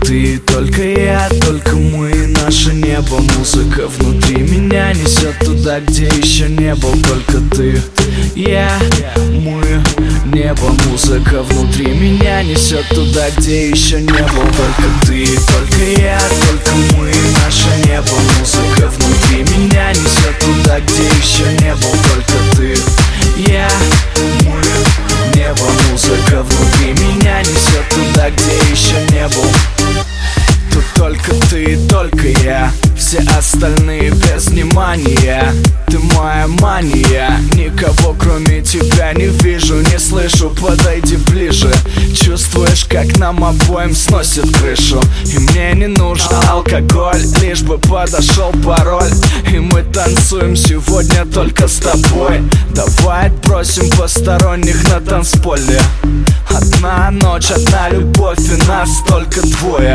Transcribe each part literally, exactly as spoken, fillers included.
ты, только я, только мы, наше небо. Музыка внутри меня несет туда, где еще не был. Только ты, я, мы, небо. Музыка внутри меня несет туда, где еще не был. Только ты, только я, только мы, наше небо. Музыка внутри меня несет туда, где еще не был. Только ты, я, мы, небо. Музыка внутри меня несет туда, где еще не был. Тут только ты и только я, все остальные без внимания. Ты моя мания, никого кроме тебя не вижу, не слышу, подойди ближе. Чувствуешь, как нам обоим сносит крышу. И мне не нужен алкоголь, лишь бы подошел пароль. И мы танцуем сегодня только с тобой. Давай отбросим посторонних на танцполе. Одна ночь, одна любовь, и нас только двое.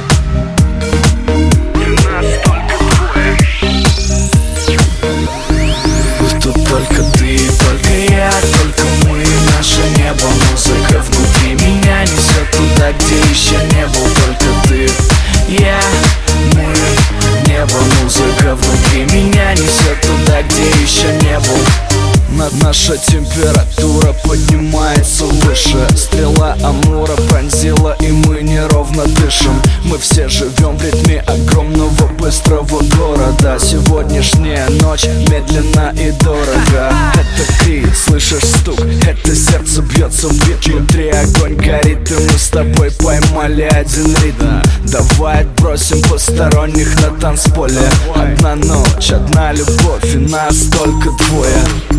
Тут только ты, только я, только мы, наше небо. Музыка внутри меня несет туда, где еще не был. Только ты, я, мы, небо. Музыка внутри меня несет туда, где еще не был. Наша температура поднимается выше. Стрела Амура пронзила, и мы неровно дышим. Мы все живем в ритме огромного быстрого города. Сегодняшняя ночь медленно и дорого. Это крик, слышишь стук, это сердце бьется в бит. Внутри огонь горит, и мы с тобой поймали один ритм. Давай отбросим посторонних на танцполе. Одна ночь, одна любовь, и нас только двое.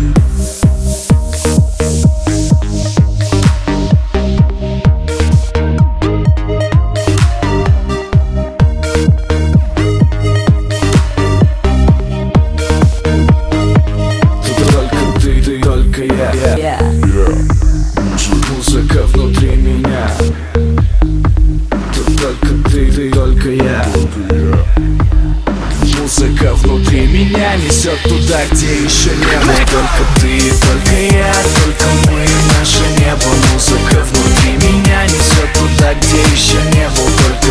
Yeah. Музыка внутри меня. Тут только ты, ты, только я. Музыка внутри меня несет туда, где еще не был. Только ты, только я, только мы, наше небо. Музыка внутри меня несет туда, где еще не был. Только